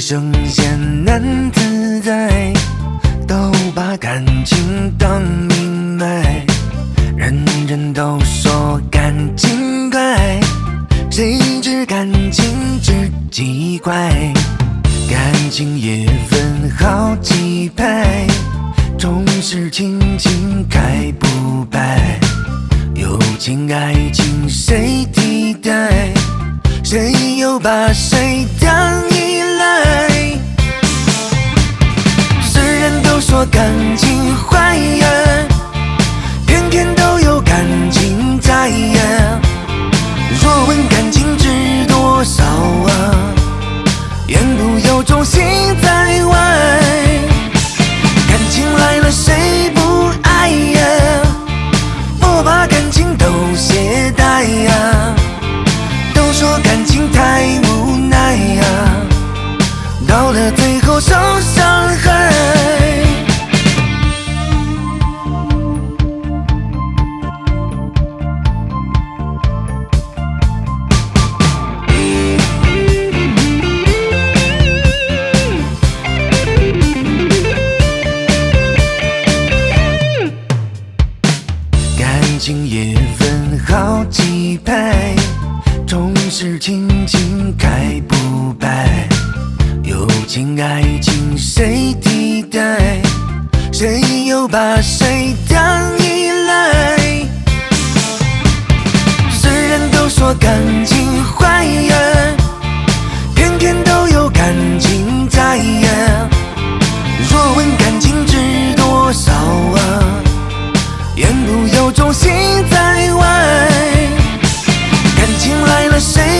生艰难自在，都把感情当命脉。人人都说感情怪，谁知感情之奇怪。感情也分好几派，重视亲情开不败。友情爱情谁替代？谁又把谁当依赖？虽然都说感情坏呀，偏偏都有感情在呀。若问感情值多少啊，言不由衷心在外。感情来了谁不爱呀？我把感情都懈怠呀。都说感情太无奈呀，到了最后受伤害。感情也分好几派，重视亲情开不败。友情爱情谁替代？谁又把谁当依赖？虽然都说感情坏呀，偏偏都有感情在呀。若问感情值多少啊，言不由衷心在外。感情来了谁